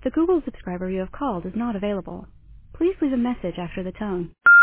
The Google subscriber you have called is not available. Please leave a message after the tone.